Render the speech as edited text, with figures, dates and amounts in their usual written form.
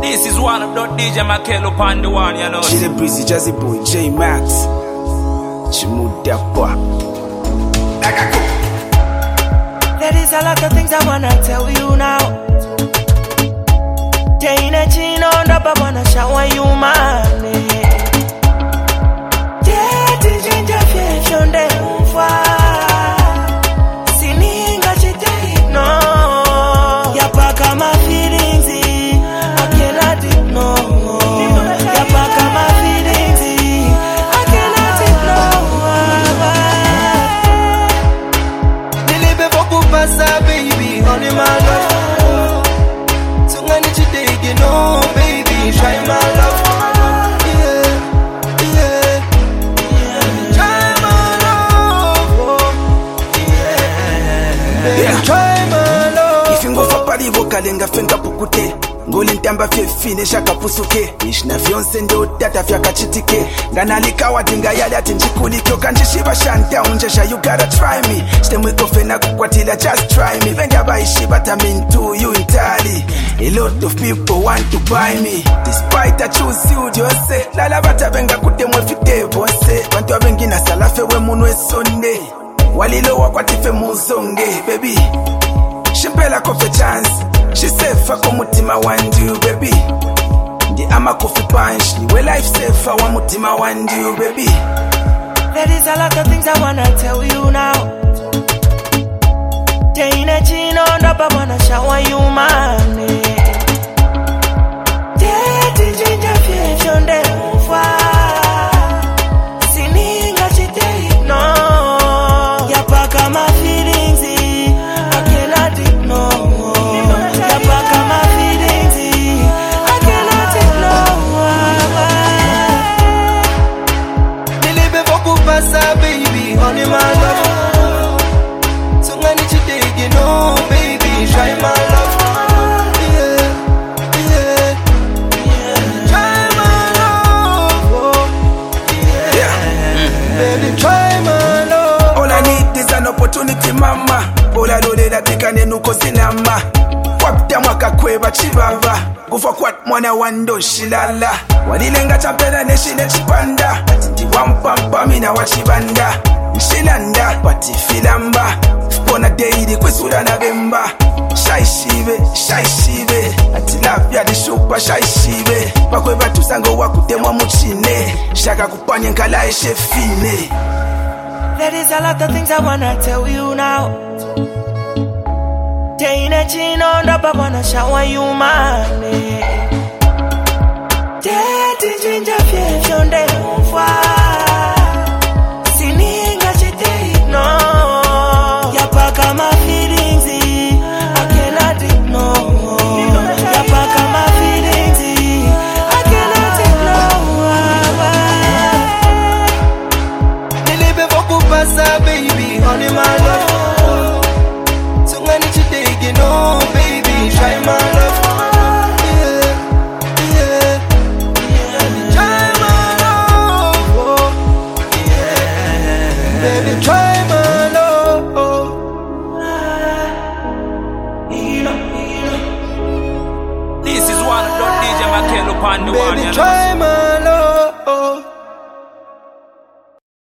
This is one of the DJ Makelo upon the one, you know. Chile Breezy, Jazzy Boy, J Max. Chimudapa. There is a lot of things I wanna tell you now. Taina chino ndaba wanna shower you money. Jeti jinja fieshonde mfa. Sininga chitei no. Yapaka my feelings, I cannot ignore. Yapaka my feelings, I cannot ignore. Nilibe boku pasa baby, honey my love. Tungani chitegi no baby, try my love. Yeah, yeah, try my love. Oh, yeah, baby, try my love. If you go for party, vokalenga fenga pukute. Ngoli ntamba fefine shaka pusuke. Ishna fionse ndo data fyaka chitike. Nganalika wadinga yali ati njikulikyo. Kanjishiba shanta unjesha, you gotta try me. Shtemwiko fena kukwatila, just try me. Venga baishiba tamin to you entirely. A lot of people want to buy me. Despite I choose you, jose. Lala bata venga kutemwe fite bonse. Wantu wa vengi na salafe we munwe sonde. Walilo wakwatife muzonge, baby. Shimpela kofe chance. She said fuck mutima wandu baby. Ndi ama coffee punch. Niwe life safe wa mutima wandu baby. There is a lot of things I wanna tell you now. Taina chino ndaba wanna shower you money. Jeti jinja fieshonde mfa. Sininga chitei no. Yapaka my feelings, I cannot ignore. Yapaka my feelings, I cannot ignore. Nilibe boku pasa baby, honey my love. Tungani chitegi no baby, try my love. Yeah, yeah, try my love. Oh, yeah, baby, try my love. All I need is an opportunity mama. All I know that they can nuko sinama. Wapta mwaka kweba chibava. Gufa kwat mwana wando shilala. Walilenga champena neshine chipanda. Atiti wampampa mina wachibanda. Nshilanda pati filamba. Fpona deidi kwesura na bemba. Shaishibe ati lapya di shupa shaishibe. Pakweba tusango wakutemwa muchine. Shaka kupanye nkala eshe fine. There is a lot of things I wanna tell you now. Taina chino ndaba wanna shower you money. Jeti jinja fieshonde mfa. Sininga chitei no. Yapaka my feelings, I cannot ignore. Yapaka my feelings, I cannot ignore. Nilibe boku pasa baby, honey my love. Tungani chitegi no baby, try my love. Yeah, yeah, try my love. Oh, yeah, baby, try my love. This is one of the DJ Makelo upon the one, you Baby, know. try